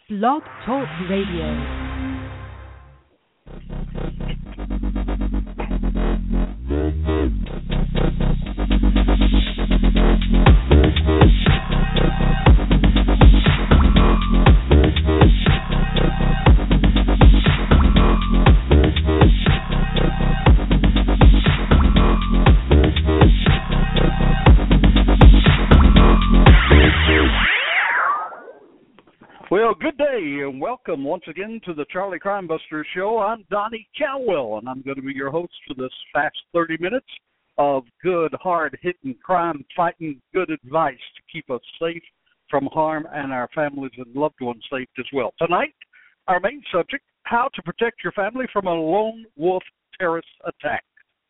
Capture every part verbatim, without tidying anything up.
Blog Talk Radio. Well, good day, and welcome once again to the Charlie Crime Buster Show. I'm Donnie Cowell, and I'm going to be your host for this fast thirty minutes of good, hard-hitting, crime-fighting, good advice to keep us safe from harm and our families and loved ones safe as well. Tonight, our main subject, how to protect your family from a lone wolf terrorist attack.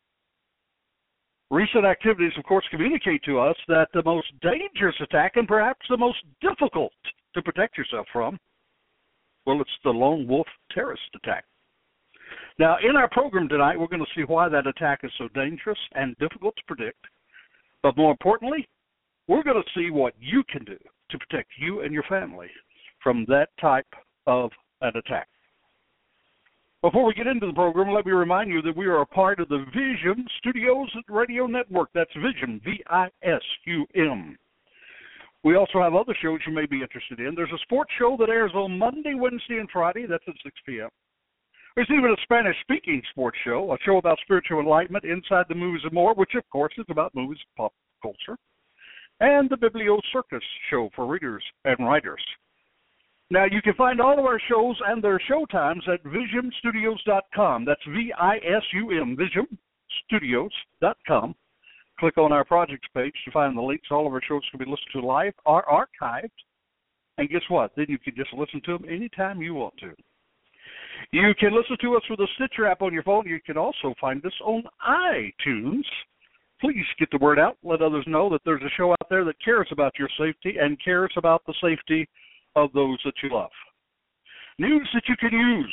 Recent activities, of course, communicate to us that the most dangerous attack and perhaps the most difficult to protect yourself from, well, it's the lone wolf terrorist attack. Now, in our program tonight, we're going to see why that attack is so dangerous and difficult to predict. But more importantly, we're going to see what you can do to protect you and your family from that type of an attack. Before we get into the program, let me remind you that we are a part of the Vision Studios Radio Network. That's Vision, V I S U M. We also have other shows you may be interested in. There's a sports show that airs on Monday, Wednesday, and Friday. That's at six p.m. There's even a Spanish-speaking sports show, a show about spiritual enlightenment, Inside the Movies and More, which, of course, is about movies and pop culture, and the Biblio Circus show for readers and writers. Now, you can find all of our shows and their show times at vision studios dot com. That's V I S U M, vision studios dot com. Click on our projects page to find the links. All of our shows can be listened to live or archived. And guess what? Then you can just listen to them anytime you want to. You can listen to us with the Stitcher app on your phone. You can also find us on iTunes. Please get the word out. Let others know that there's a show out there that cares about your safety and cares about the safety of those that you love. News that you can use.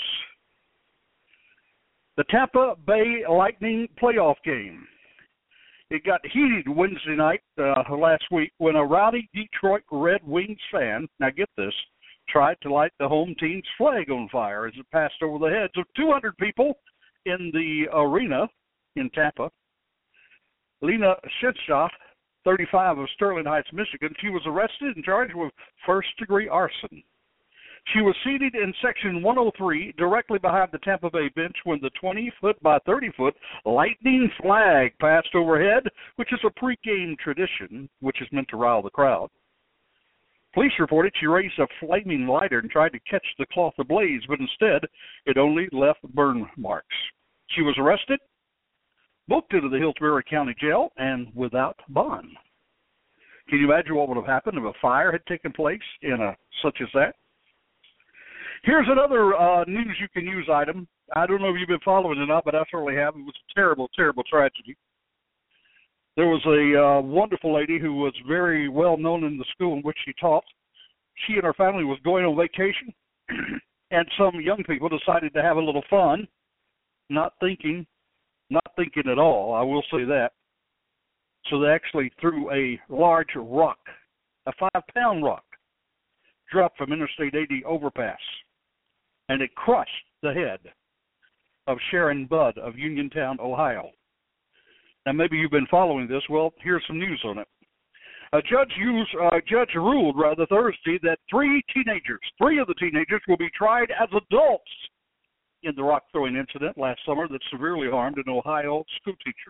The Tampa Bay Lightning playoff game. It got heated Wednesday night uh, last week when a rowdy Detroit Red Wings fan, now get this, tried to light the home team's flag on fire as it passed over the heads of two hundred people in the arena in Tampa. Lena Schittstoff, thirty-five, of Sterling Heights, Michigan, she was arrested and charged with first-degree arson. She was seated in section one oh three, directly behind the Tampa Bay bench, when the twenty-foot by thirty-foot lightning flag passed overhead, which is a pre-game tradition, which is meant to rile the crowd. Police reported she raised a flaming lighter and tried to catch the cloth ablaze, but instead it only left burn marks. She was arrested, booked into the Hillsborough County Jail, and without bond. Can you imagine what would have happened if a fire had taken place in a such as that? Here's another uh, news you can use item. I don't know if you've been following it or not, but I certainly have. It was a terrible, terrible tragedy. There was a uh, wonderful lady who was very well known in the school in which she taught. She and her family was going on vacation, and some young people decided to have a little fun, not thinking, not thinking at all, I will say that. So they actually threw a large rock, a five-pound rock, dropped from Interstate eighty overpass, and it crushed the head of Sharon Budd of Uniontown, Ohio. Now, maybe you've been following this. Well, here's some news on it. A judge used, uh, judge ruled rather Thursday that three teenagers, three of the teenagers will be tried as adults in the rock-throwing incident last summer that severely harmed an Ohio schoolteacher.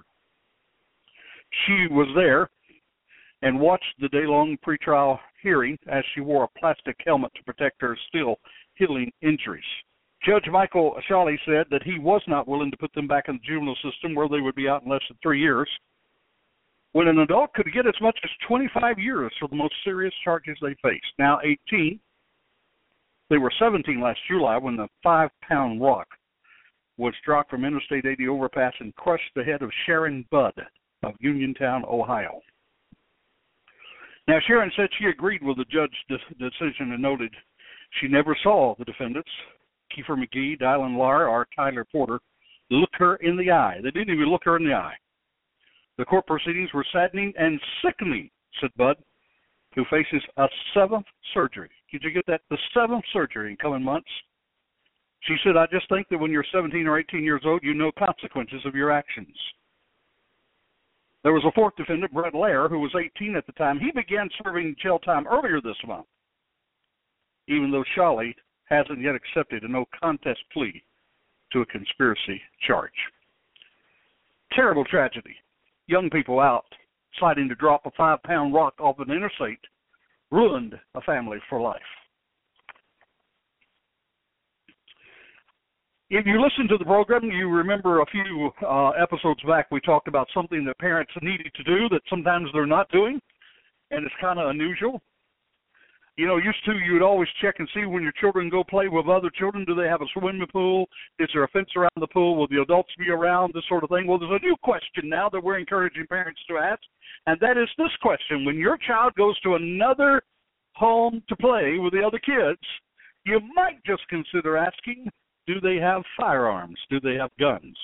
She was there and watched the day-long pretrial hearing as she wore a plastic helmet to protect her still healing injuries. Judge Michael Shawley said that he was not willing to put them back in the juvenile system where they would be out in less than three years, when an adult could get as much as twenty-five years for the most serious charges they faced. Now eighteen, they were seventeen last July when the five-pound rock was dropped from Interstate eighty overpass and crushed the head of Sharon Budd of Uniontown, Ohio. Now, Sharon said she agreed with the judge's decision and noted she never saw the defendants, Kiefer McGee, Dylan Lahr, or Tyler Porter, look her in the eye. They didn't even look her in the eye. The court proceedings were saddening and sickening, said Budd, who faces a seventh surgery. Did you get that? The seventh surgery in coming months. She said, I just think that when you're seventeen or eighteen years old, you know consequences of your actions. There was a fourth defendant, Brett Lair, who was eighteen at the time. He began serving jail time earlier this month, even though Shawley hasn't yet accepted a no-contest plea to a conspiracy charge. Terrible tragedy. Young people out deciding to drop a five-pound rock off an interstate ruined a family for life. If you listen to the program, you remember a few uh, episodes back we talked about something that parents needed to do that sometimes they're not doing, and it's kind of unusual. You know, used to you would always check and see when your children go play with other children, do they have a swimming pool? Is there a fence around the pool? Will the adults be around? This sort of thing. Well, there's a new question now that we're encouraging parents to ask, and that is this question. When your child goes to another home to play with the other kids, you might just consider asking, do they have firearms? Do they have guns?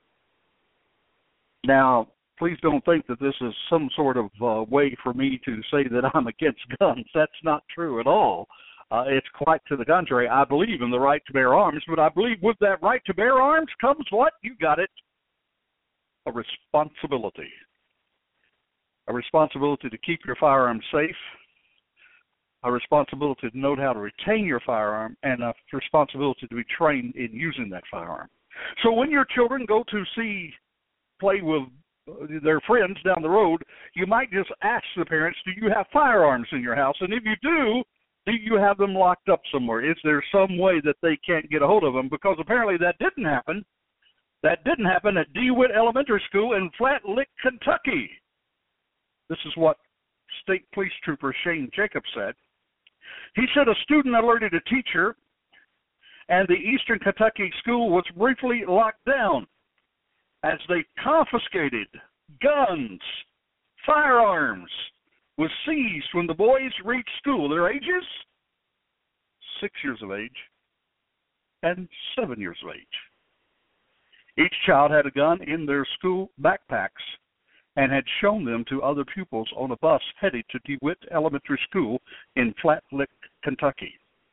Now, please don't think that this is some sort of uh, way for me to say that I'm against guns. That's not true at all. Uh, it's quite to the contrary. I believe in the right to bear arms, but I believe with that right to bear arms comes what? You got it. A responsibility. A responsibility to keep your firearm safe, a responsibility to know how to retain your firearm, and a responsibility to be trained in using that firearm. So when your children go to see, play with their friends down the road, you might just ask the parents, do you have firearms in your house? And if you do, do you have them locked up somewhere? Is there some way that they can't get a hold of them? Because apparently that didn't happen. That didn't happen at DeWitt Elementary School in Flat Lick, Kentucky. This is what State Police Trooper Shane Jacobs said. He said a student alerted a teacher, and the Eastern Kentucky school was briefly locked down as they confiscated guns, firearms, was seized when the boys reached school. Their ages? Six years of age and seven years of age. Each child had a gun in their school backpacks and had shown them to other pupils on a bus headed to DeWitt Elementary School in Flat Lick, Kentucky.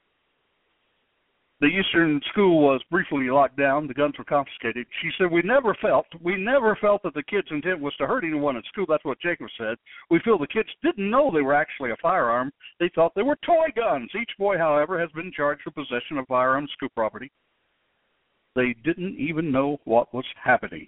The Eastern school was briefly locked down. The guns were confiscated. She said, we never felt, we never felt that the kids' intent was to hurt anyone at school. That's what Jacob said. We feel the kids didn't know they were actually a firearm. They thought they were toy guns. Each boy, however, has been charged for possession of firearms school property. They didn't even know what was happening.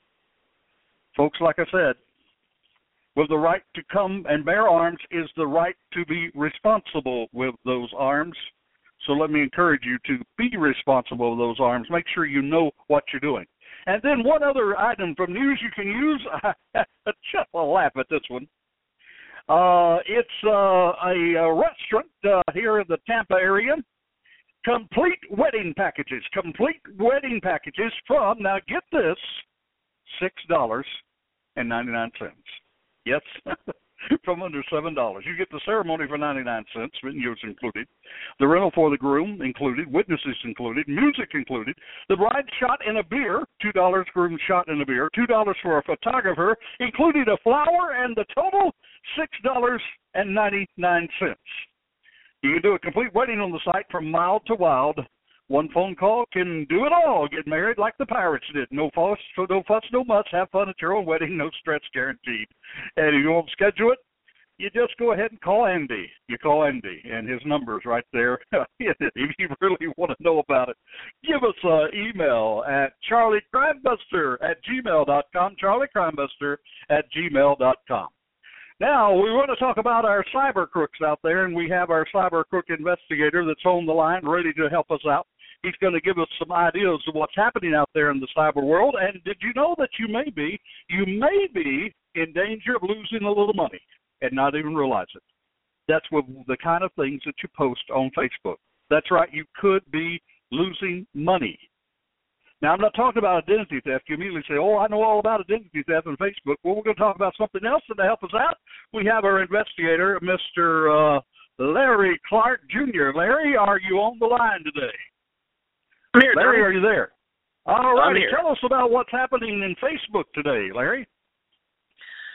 Folks, like I said, with the right to come and bear arms is the right to be responsible with those arms. So let me encourage you to be responsible with those arms. Make sure you know what you're doing. And then one other item from news you can use. Just a laugh at this one. Uh, it's uh, a, a restaurant uh, here in the Tampa area. Complete wedding packages. Complete wedding packages from, now get this, six dollars and ninety-nine cents. Yes, from under seven dollars. You get the ceremony for ninety-nine cents, venues included, the rental for the groom included, witnesses included, music included, the bride shot in a beer, two dollars, groom shot in a beer, two dollars for a photographer, including a flower, and the total, six dollars and ninety-nine cents. You can do a complete wedding on the site from mild to wild. One phone call can do it all. Get married like the pirates did. No fuss, no fuss, no muss. Have fun at your own wedding. No stress guaranteed. And if you won't schedule it, you just go ahead and call Andy. You call Andy, and his number's right there. If you really want to know about it, give us an email at charlie crime buster at gmail dot com, charlie crime buster at gmail dot com. Now, we want to talk about our cyber crooks out there, and we have our cyber crook investigator that's on the line ready to help us out. He's going to give us some ideas of what's happening out there in the cyber world. And did you know that you may be, you may be in danger of losing a little money and not even realize it? That's with the kind of things that you post on Facebook. That's right, you could be losing money. Now, I'm not talking about identity theft. You immediately say, oh, I know all about identity theft on Facebook. Well, we're going to talk about something else, and to help us out, we have our investigator, Mister Uh, Larry Clark, Junior Larry, are you on the line today? I'm here, Larry, Tony. are you there? All right, I'm here. Tell us about what's happening in Facebook today, Larry.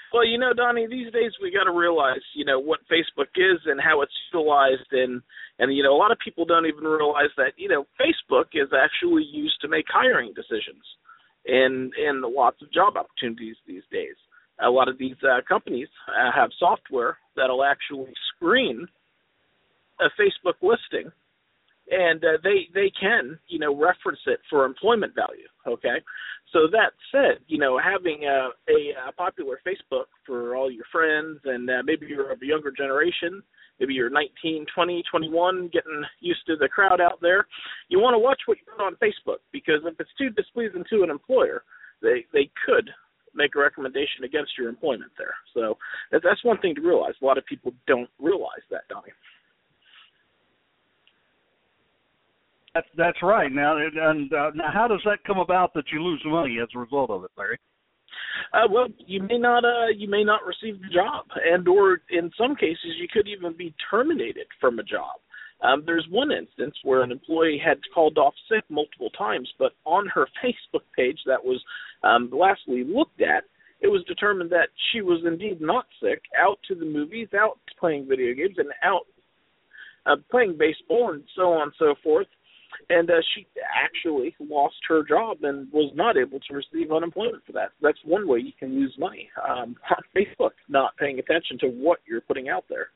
Well, you know, Donnie, these days we got to realize, you know, what Facebook is and how it's utilized, and and you know, a lot of people don't even realize that, you know, Facebook is actually used to make hiring decisions, and and lots of job opportunities these days. A lot of these uh, companies uh, have software that'll actually screen a Facebook listing, and uh, they they can, you know, reference it for employment value. Okay. So that said, you know, having a, a, a popular Facebook for all your friends, and uh, maybe you're of a younger generation, maybe you're nineteen, twenty, twenty-one, getting used to the crowd out there, you want to watch what you put on Facebook, because if it's too displeasing to an employer, they, they could make a recommendation against your employment there. So that, that's one thing to realize. A lot of people don't realize that, Donnie. That's that's right. Now, and uh, now, how does that come about that you lose money as a result of it, Larry? Uh, well, you may not uh, you may not receive the job, and or in some cases you could even be terminated from a job. Um, there's one instance where an employee had called off sick multiple times, but on her Facebook page that was um, lastly looked at, it was determined that she was indeed not sick, out to the movies, out playing video games, and out uh, playing baseball, and so on and so forth. And uh, she actually lost her job and was not able to receive unemployment for that. That's one way you can lose money um, on Facebook, not paying attention to what you're putting out there.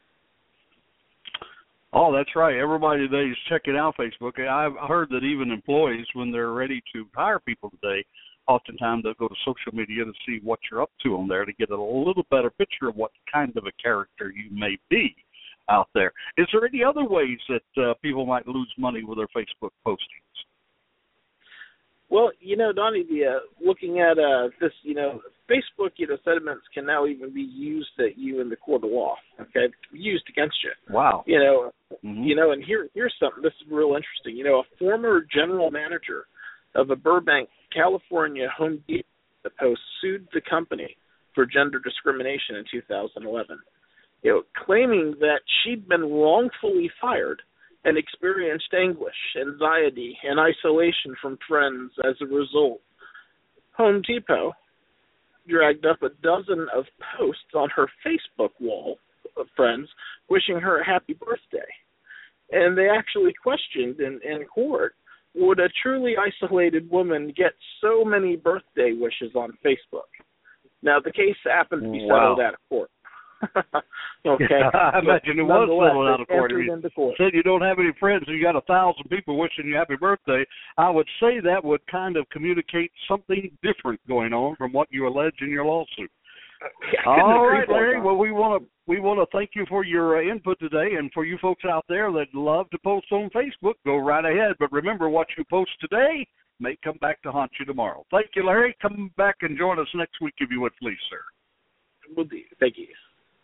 Oh, that's right. Everybody today is checking out Facebook. I've heard that even employees, when they're ready to hire people today, oftentimes they'll go to social media to see what you're up to on there to get a little better picture of what kind of a character you may be out there. Is there any other ways that uh, people might lose money with their Facebook postings? Well, you know, Donnie, the, uh, looking at uh, this, you know, Facebook, you know, sentiments can now even be used at you in the court of law. Okay, used against you. Wow. You know, mm-hmm. you know, and here, here's something. This is real interesting. You know, a former general manager of a Burbank, California Home Depot post sued the company for gender discrimination in two thousand eleven. You know, claiming that she'd been wrongfully fired and experienced anguish, anxiety, and isolation from friends as a result. Home Depot dragged up a dozen of posts on her Facebook wall of friends wishing her a happy birthday. And they actually questioned in, in court, would a truly isolated woman get so many birthday wishes on Facebook? Now, the case happened to be wow. settled out of court. Okay. Yeah, I imagine it was settled out of court. court. Said you don't have any friends and you got a thousand people wishing you happy birthday. I would say that would kind of communicate something different going on from what you allege in your lawsuit. All right, Larry. Well, we want to we want to thank you for your uh, input today, and for you folks out there that love to post on Facebook, go right ahead. But remember, what you post today may come back to haunt you tomorrow. Thank you, Larry. Come back and join us next week if you would, please, sir. Will do. Thank you.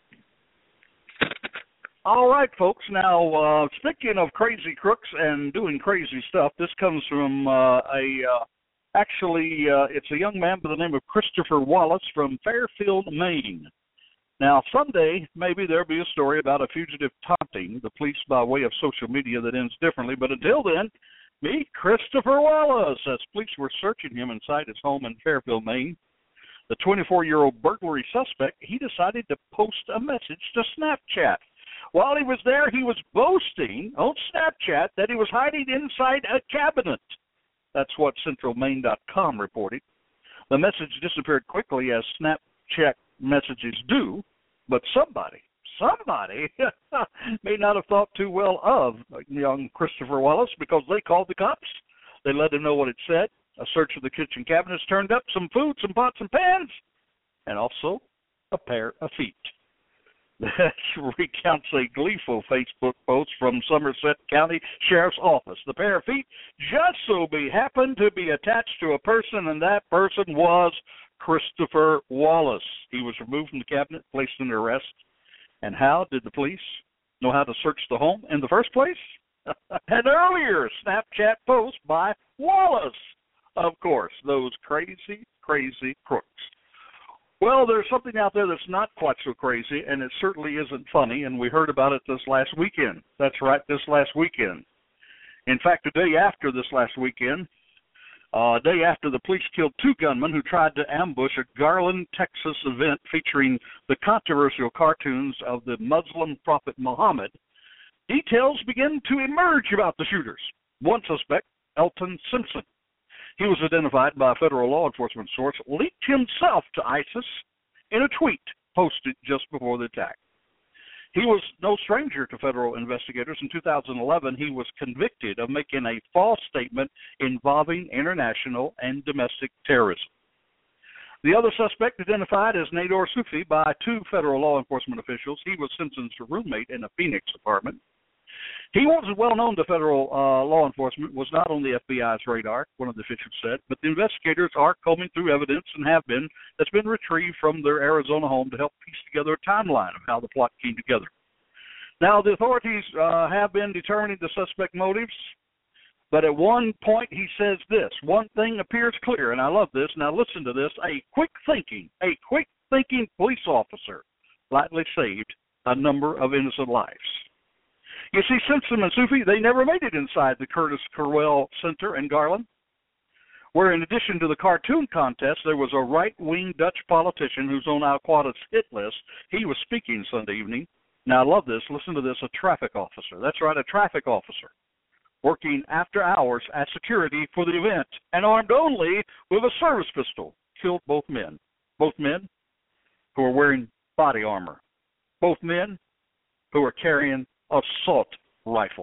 All right, folks. Now, uh, speaking of crazy crooks and doing crazy stuff, this comes from uh, a uh, actually uh, it's a young man by the name of Christopher Wallace from Fairfield, Maine. Now, someday maybe there'll be a story about a fugitive taunting the police by way of social media that ends differently. But until then, meet Christopher Wallace as police were searching him inside his home in Fairfield, Maine. The twenty-four-year-old burglary suspect, he decided to post a message to Snapchat. While he was there, he was boasting on Snapchat that he was hiding inside a cabinet. That's what Central Maine dot com reported. The message disappeared quickly, as Snapchat messages do, but somebody, somebody may not have thought too well of young Christopher Wallace, because they called the cops. They let him know what it said. A search of the kitchen cabinets turned up some food, some pots and pans, and also a pair of feet. That recounts a gleeful Facebook post from Somerset County Sheriff's Office. The pair of feet just so be happened to be attached to a person, and that person was Christopher Wallace. He was removed from the cabinet, placed under arrest. And how did the police know how to search the home in the first place? An earlier Snapchat post by Wallace. Of course, those crazy, crazy crooks. Well, there's something out there that's not quite so crazy, and it certainly isn't funny, and we heard about it this last weekend. That's right, this last weekend. In fact, the day after this last weekend, Uh, a day after the police killed two gunmen who tried to ambush a Garland, Texas event featuring the controversial cartoons of the Muslim prophet Muhammad, details begin to emerge about the shooters. One suspect, Elton Simpson, he was identified by a federal law enforcement source, leaked himself to ISIS in a tweet posted just before the attack. He was no stranger to federal investigators. In two thousand eleven, he was convicted of making a false statement involving international and domestic terrorism. The other suspect, identified as Nador Sufi by two federal law enforcement officials, he was Simpson's roommate in a Phoenix apartment. He wasn't well known to federal uh, law enforcement, was not on the F B I's radar, one of the officials said, but the investigators are combing through evidence and have been, that's been retrieved from their Arizona home to help piece together a timeline of how the plot came together. Now, the authorities uh, have been determining the suspect motives, but at one point he says this, one thing appears clear, and I love this, now listen to this, a quick thinking, a quick thinking police officer lightly saved a number of innocent lives. You see, Simpson and Sufi, they never made it inside the Curtis Corwell Center in Garland, where in addition to the cartoon contest, there was a right-wing Dutch politician who's on Al-Qaeda's hit list. He was speaking Sunday evening. Now, I love this. Listen to this, a traffic officer. That's right, a traffic officer, working after hours at security for the event, and armed only with a service pistol, killed both men. Both men who are wearing body armor. Both men who are carrying assault rifles.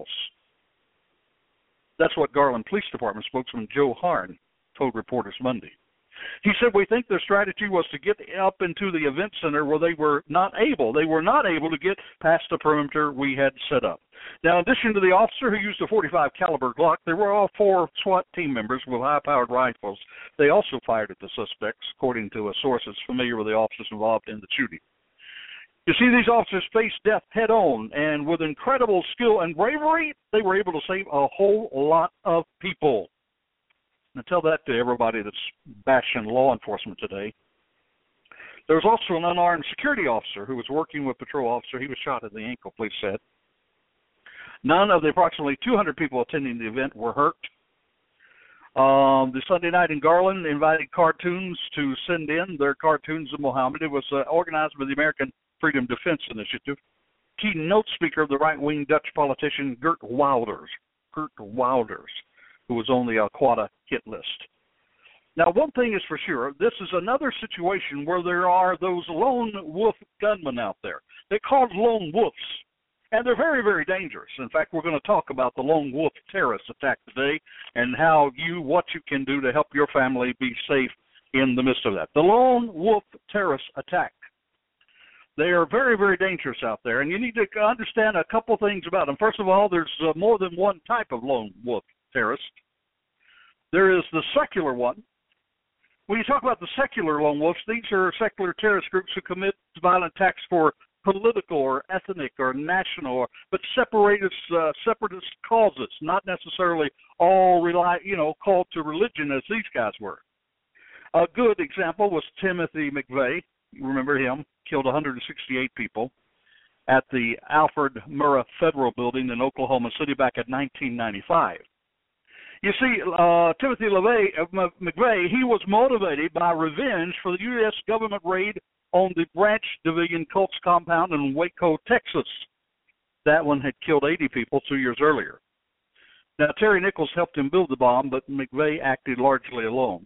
That's what Garland Police Department spokesman Joe Harn told reporters Monday. He said, we think their strategy was to get up into the event center where they were not able. They were not able to get past the perimeter we had set up. Now, in addition to the officer who used a forty-five caliber Glock, there were all four SWAT team members with high-powered rifles. They also fired at the suspects, according to a source that's familiar with the officers involved in the shooting. You see, these officers faced death head-on, and with incredible skill and bravery, they were able to save a whole lot of people. Now, tell that to everybody that's bashing law enforcement today. There was also an unarmed security officer who was working with patrol officer. He was shot in the ankle, police said. None of the approximately two hundred people attending the event were hurt. Um, the Sunday night in Garland invited cartoons to send in their cartoons of Muhammad. It was uh, organized by the American Freedom Defense Initiative. Keynote speaker of the right-wing Dutch politician Geert Wilders, Geert Wilders, who was on the Al-Qaeda hit list. Now, one thing is for sure, this is another situation where there are those lone wolf gunmen out there. They're called lone wolves, and they're very, very dangerous. In fact, we're going to talk about the lone wolf terrorist attack today and how you, what you can do to help your family be safe in the midst of that. The lone wolf terrorist attack. They are very, very dangerous out there, and you need to understand a couple things about them. First of all, there's uh, more than one type of lone wolf terrorist. There is the secular one. When you talk about the secular lone wolves, these are secular terrorist groups who commit violent attacks for political or ethnic or national, or, but separatist, uh, separatist causes, not necessarily all rely, you know, called to religion as these guys were. A good example was Timothy McVeigh. You remember him, killed one hundred sixty-eight people at the Alfred Murrah Federal Building in Oklahoma City back in nineteen ninety-five. You see, uh, Timothy LaVey, uh, McVeigh, he was motivated by revenge for the U S government raid on the Branch Davidian cults compound in Waco, Texas. That one had killed eighty people two years earlier. Now, Terry Nichols helped him build the bomb, but McVeigh acted largely alone.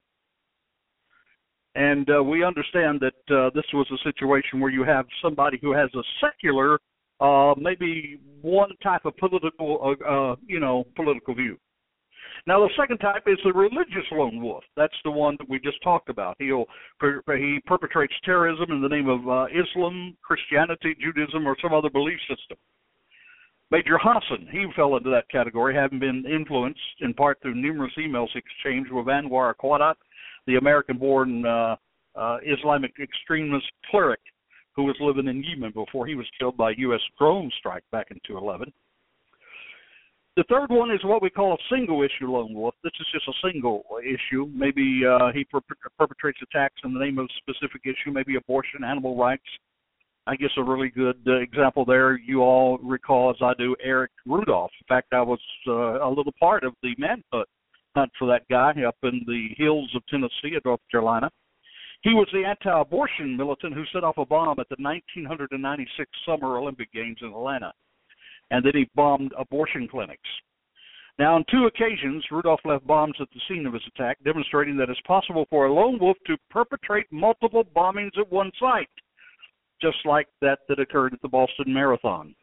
And uh, we understand that uh, this was a situation where you have somebody who has a secular, uh, maybe one type of political, uh, uh, you know, political view. Now, the second type is the religious lone wolf. That's the one that we just talked about. He'll he perpetrates terrorism in the name of uh, Islam, Christianity, Judaism, or some other belief system. Major Hassan, he fell into that category, having been influenced in part through numerous emails exchanged with Anwar Qadat, the American-born uh, uh, Islamic extremist cleric who was living in Yemen before he was killed by a U S drone strike back in two thousand eleven. The third one is what we call a single-issue lone wolf. This is just a single issue. Maybe uh, he per- perpetrates attacks in the name of a specific issue, maybe abortion, animal rights. I guess a really good uh, example there, you all recall, as I do, Eric Rudolph. In fact, I was uh, a little part of the manhunt hunt for that guy up in the hills of Tennessee and North Carolina. He was the anti-abortion militant who set off a bomb at the nineteen ninety-six Summer Olympic Games in Atlanta, and then he bombed abortion clinics. Now, on two occasions, Rudolph left bombs at the scene of his attack, demonstrating that it's possible for a lone wolf to perpetrate multiple bombings at one site, just like that that occurred at the Boston Marathon.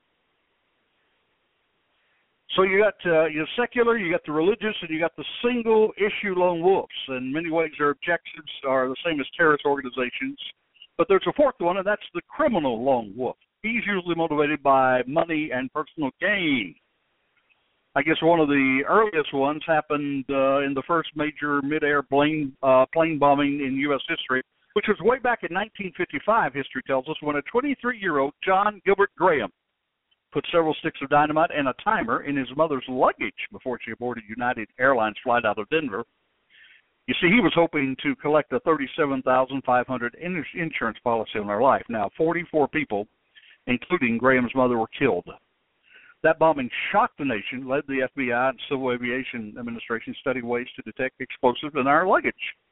So you got uh, your secular, you got the religious, and you got the single-issue lone wolves. In many ways, their objectives are the same as terrorist organizations. But there's a fourth one, and that's the criminal lone wolf. He's usually motivated by money and personal gain. I guess one of the earliest ones happened uh, in the first major mid-air plane, uh, plane bombing in U S history, which was way back in nineteen fifty-five, history tells us, when a twenty-three-year-old John Gilbert Graham put several sticks of dynamite and a timer in his mother's luggage before she boarded United Airlines flight out of Denver. You see, he was hoping to collect a thirty-seven thousand five hundred dollars insurance policy on her life. Now, forty-four people, including Graham's mother, were killed. That bombing shocked the nation, led the F B I and Civil Aviation Administration study ways to detect explosives in our luggage.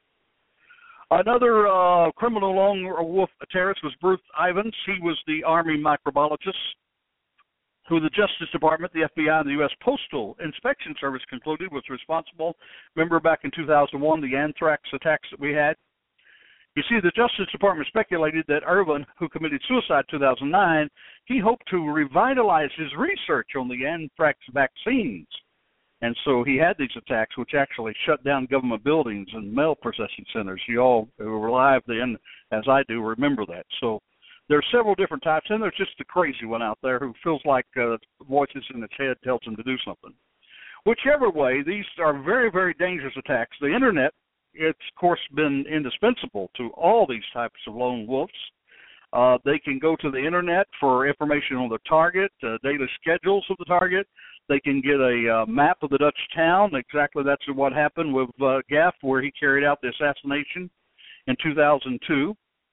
Another uh, criminal lone wolf terrorist was Bruce Ivins. He was the Army microbiologist who the Justice Department, the F B I, and the U S Postal Inspection Service concluded was responsible. Remember back in two thousand one, the anthrax attacks that we had? You see, the Justice Department speculated that Irvin, who committed suicide in two thousand nine, he hoped to revitalize his research on the anthrax vaccines. And so he had these attacks, which actually shut down government buildings and mail processing centers. You all who were alive then, as I do, remember that. So there are several different types, and there's just the crazy one out there who feels like uh, voices in its head tells him to do something. Whichever way, these are very, very dangerous attacks. The Internet, it's, of course, been indispensable to all these types of lone wolves. Uh, they can go to the Internet for information on the target, uh, daily schedules of the target. They can get a uh, map of the Dutch town. Exactly that's what happened with uh, Gaff, where he carried out the assassination in two thousand two.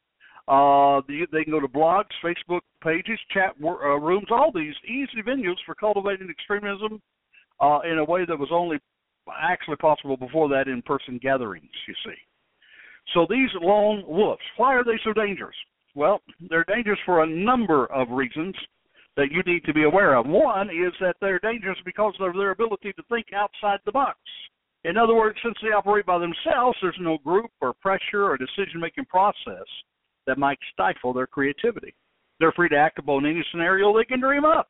Uh, the, they can go to blogs, Facebook pages, chat uh, rooms, all these easy venues for cultivating extremism uh, in a way that was only actually possible before that in-person gatherings, you see. So these lone wolves, why are they so dangerous? Well, they're dangerous for a number of reasons that you need to be aware of. One is that they're dangerous because of their ability to think outside the box. In other words, since they operate by themselves, there's no group or pressure or decision-making process that might stifle their creativity. They're free to act upon any scenario they can dream up.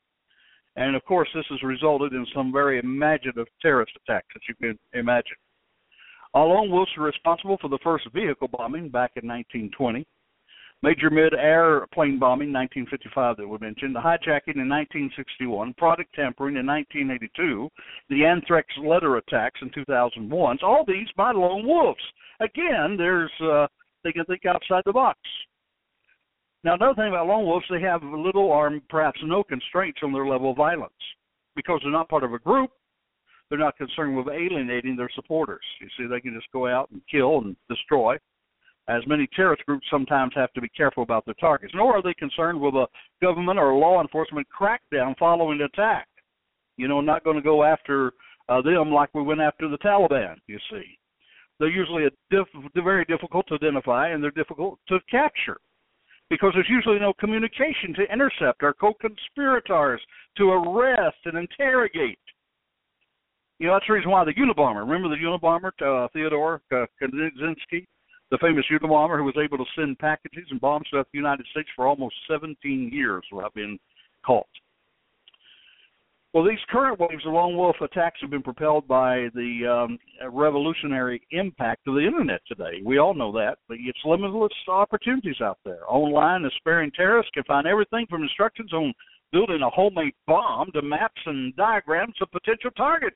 And, of course, this has resulted in some very imaginative terrorist attacks that you can imagine. Lone wolves were responsible for the first vehicle bombing back in nineteen twenty, major mid-air plane bombing in nineteen fifty-five that we mentioned, the hijacking in nineteen sixty-one, product tampering in nineteen eighty-two, the anthrax letter attacks in two thousand one. All these by lone wolves. Again, there's uh, they can think outside the box. Now, another thing about lone wolves, they have little or perhaps no constraints on their level of violence. Because they're not part of a group, they're not concerned with alienating their supporters. You see, they can just go out and kill and destroy, as many terrorist groups sometimes have to be careful about their targets. Nor are they concerned with a government or law enforcement crackdown following the attack. You know, not going to go after uh, them like we went after the Taliban, you see. They're usually a diff- they're very difficult to identify, and they're difficult to capture, because there's usually no communication to intercept our co-conspirators, to arrest and interrogate. You know, that's the reason why the Unabomber, remember the Unabomber, uh, Theodore uh, Kaczynski, the famous Unabomber who was able to send packages and bombs throughout the United States for almost seventeen years without being caught. Well, these current waves of lone wolf attacks have been propelled by the um, revolutionary impact of the Internet today. We all know that, but it's limitless opportunities out there. Online, aspiring terrorists can find everything from instructions on building a homemade bomb to maps and diagrams of potential targets.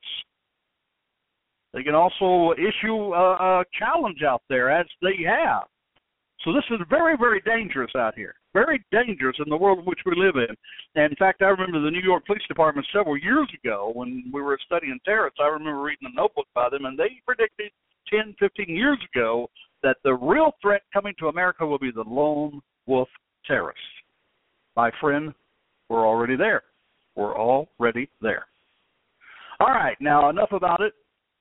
They can also issue a, a challenge out there, as they have. So this is very, very dangerous out here. Very dangerous in the world in which we live in. And in fact, I remember the New York Police Department several years ago when we were studying terrorists. I remember reading a notebook by them, and they predicted ten, fifteen years ago that the real threat coming to America will be the lone wolf terrorists. My friend, we're already there. We're already there. All right, now enough about it.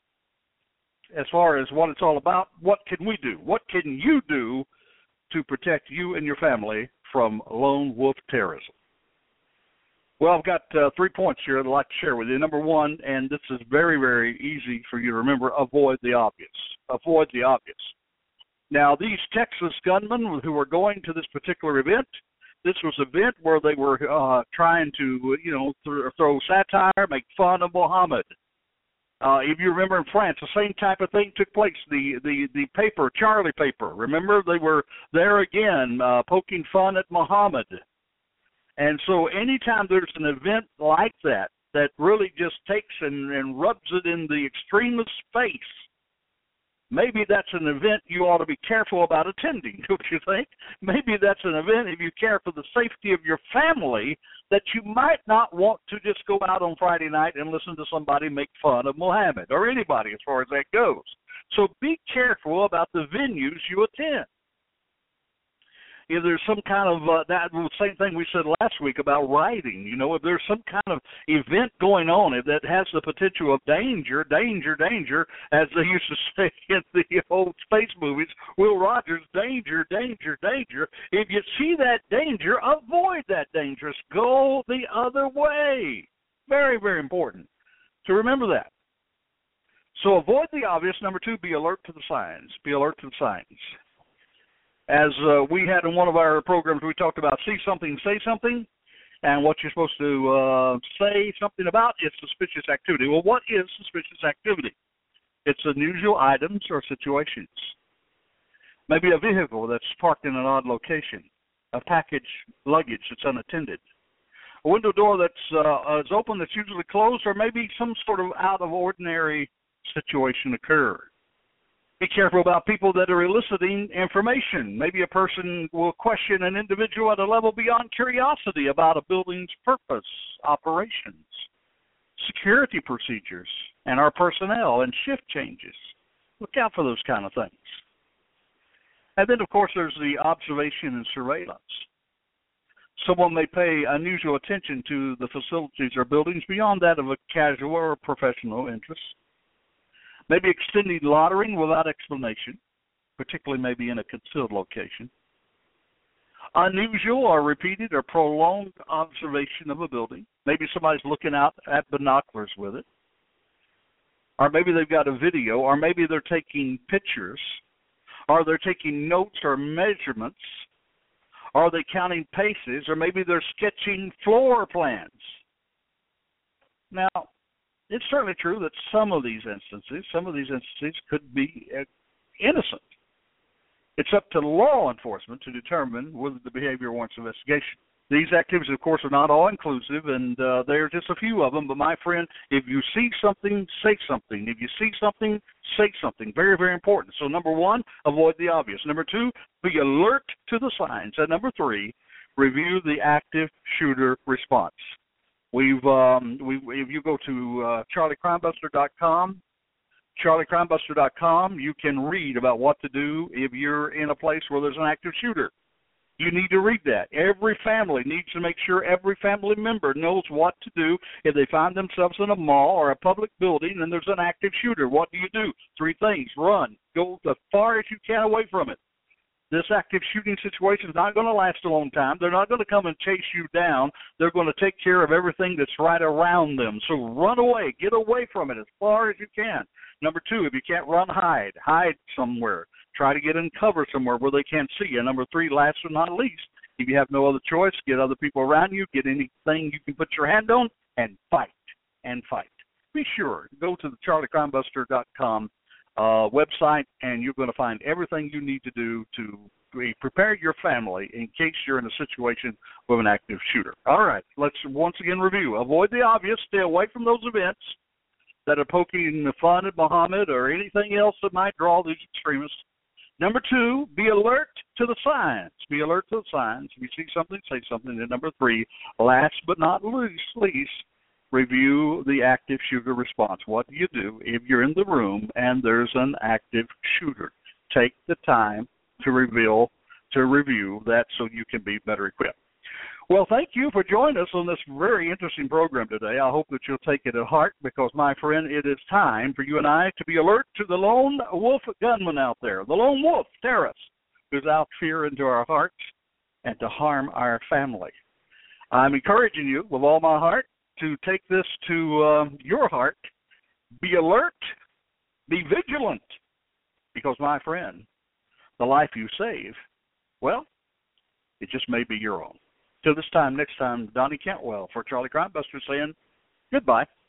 as far as what it's all about, what can we do? What can you do to protect you and your family from lone wolf terrorism? Well, I've got uh, three points here I'd like to share with you. Number one, and this is very, very easy for you to remember, avoid the obvious. Avoid the obvious. Now, these Texas gunmen who were going to this particular event, this was an event where they were uh, trying to, you know, th- throw satire, make fun of Muhammad. Uh, if you remember in France, the same type of thing took place. The the, the paper, Charlie paper, remember? They were there again, uh, poking fun at Muhammad. And so anytime there's an event like that, that really just takes and, and rubs it in the extremist's face, maybe that's an event you ought to be careful about attending, don't you think? Maybe that's an event, if you care for the safety of your family, that you might not want to just go out on Friday night and listen to somebody make fun of Muhammad, or anybody as far as that goes. So be careful about the venues you attend. If there's some kind of, uh, that same thing we said last week about rioting, you know, if there's some kind of event going on that has the potential of danger, danger, danger, as they used to say in the old space movies, Will Rogers, danger, danger, danger. If you see that danger, avoid that danger. Go the other way. Very, very important to remember that. So avoid the obvious. Number two, be alert to the signs. Be alert to the signs. As uh, we had in one of our programs, we talked about see something, say something, and what you're supposed to uh, say something about is suspicious activity. Well, what is suspicious activity? It's unusual items or situations. Maybe a vehicle that's parked in an odd location, a package, luggage that's unattended, a window door that's uh, is open that's usually closed, or maybe some sort of out-of-ordinary situation occurred. Be careful about people that are eliciting information. Maybe a person will question an individual at a level beyond curiosity about a building's purpose, operations, security procedures, and our personnel and shift changes. Look out for those kind of things. And then, of course, there's the observation and surveillance. Someone may pay unusual attention to the facilities or buildings beyond that of a casual or professional interest. Maybe extending loitering without explanation, particularly maybe in a concealed location. Unusual or repeated or prolonged observation of a building. Maybe somebody's looking out at binoculars with it. Or maybe they've got a video, or maybe they're taking pictures, or they're taking notes or measurements, or are they counting paces, or maybe they're sketching floor plans. Now, it's certainly true that some of these instances, some of these instances could be uh, innocent. It's up to law enforcement to determine whether the behavior warrants investigation. These activities, of course, are not all inclusive, and uh, there are just a few of them. But my friend, if you see something, say something. If you see something, say something. Very, very important. So number one, avoid the obvious. Number two, be alert to the signs. And number three, review the active shooter response. We've, um, we, if you go to uh, charlie crime buster dot com, charlie crime buster dot com, you can read about what to do if you're in a place where there's an active shooter. You need to read that. Every family needs to make sure every family member knows what to do if they find themselves in a mall or a public building and there's an active shooter. What do you do? Three things. Run. Go as far as you can away from it. This active shooting situation is not going to last a long time. They're not going to come and chase you down. They're going to take care of everything that's right around them. So run away. Get away from it as far as you can. Number two, if you can't run, hide. Hide somewhere. Try to get in cover somewhere where they can't see you. Number three, last but not least, if you have no other choice, get other people around you, get anything you can put your hand on, and fight. And fight. Be sure. Go to the charlie crime buster dot com Uh, website, and you're going to find everything you need to do to prepare your family in case you're in a situation with an active shooter. All right, let's once again review. Avoid the obvious. Stay away from those events that are poking the fun at Muhammad or anything else that might draw these extremists. Number two, be alert to the signs. Be alert to the signs. If you see something, say something. And number three, last but not least, review the active shooter response. What do you do if you're in the room and there's an active shooter? Take the time to reveal, to review that so you can be better equipped. Well, thank you for joining us on this very interesting program today. I hope that you'll take it to heart because, my friend, it is time for you and I to be alert to the lone wolf gunman out there, the lone wolf terrorist who's out fear into our hearts and to harm our family. I'm encouraging you with all my heart to take this to um, your heart. Be alert, be vigilant, because, my friend, the life you save, well, it just may be your own. Till this time next time, Donnie Cantwell for Charlie Crimebuster saying goodbye.